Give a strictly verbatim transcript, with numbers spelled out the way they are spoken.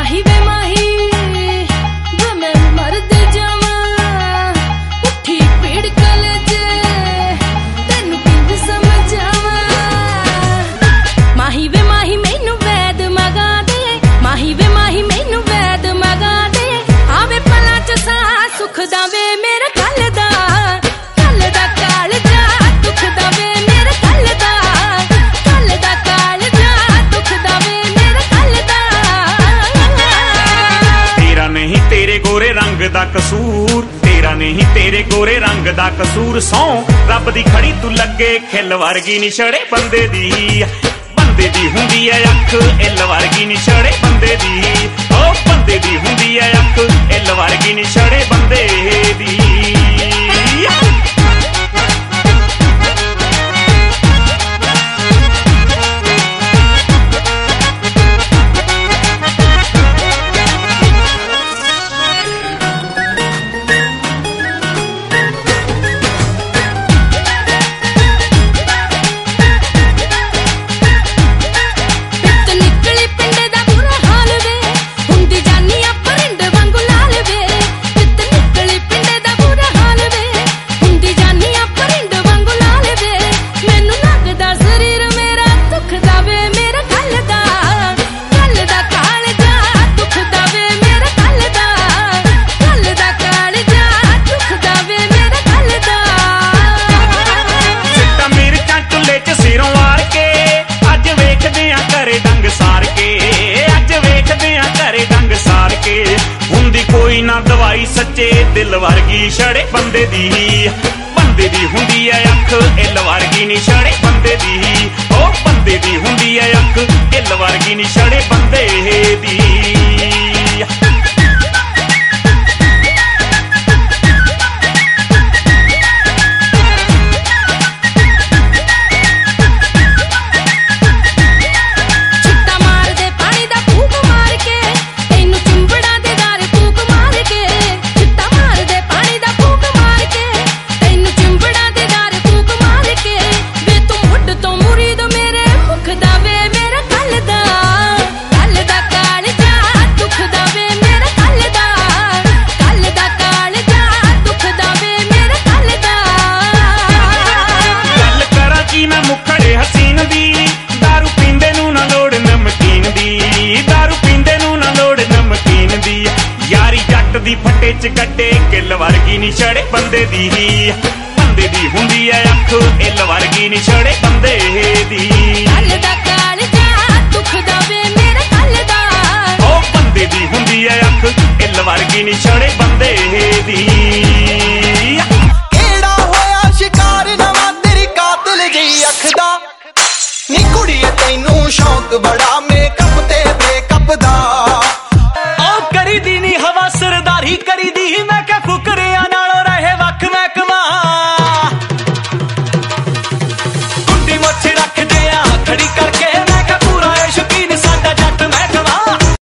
माही वे माही वे मैं मर दे जावा उठी पीड़ कलेजे तेनू किंज समझावा माही वे माही मैनू वैद मगा दे माही वे माही मैनू वैद मगा दे आवे पला च सा सुख दा वे मेरा कल दा कल दा काल जा दुख दा वे मेरा कल दा कल दा काल जा दुख दा वे मेरा कल दा तेरा नहीं तेरे गोरे रंग दा कसूर तेरा नहीं तेरे गोरे रंग दा कसूर सौ रब दी खड़ी तू लगे खिल वर्गी नी छड़े बंदे दी बंदे दी हुंदी है अख इल वर्गी नी छड़े बंदे दी ओ बंदे दी हुंदी है अख इल वर्गी नी छड़े बंदे दी कोई ना दवाई सच्चे दिल वर्गी छड़े बंदे दी बंदे दी हुंदी है अख इल वर्गी नी छड़े बंदे दी ओ बंदे दी हुंदी है अख इल वर्गी नी छड़े बंदे दी दी फटे च गड्डे किल वर्गी नी छड़े बंदे दी बंदे दी हुंदी है अख इल वर्गी नी छड़े बंदे दी कल दा काल जा दुख दा वे मेरा कल दा ओ बंदे दी हुंदी है अख इल वर्गी नी छड़े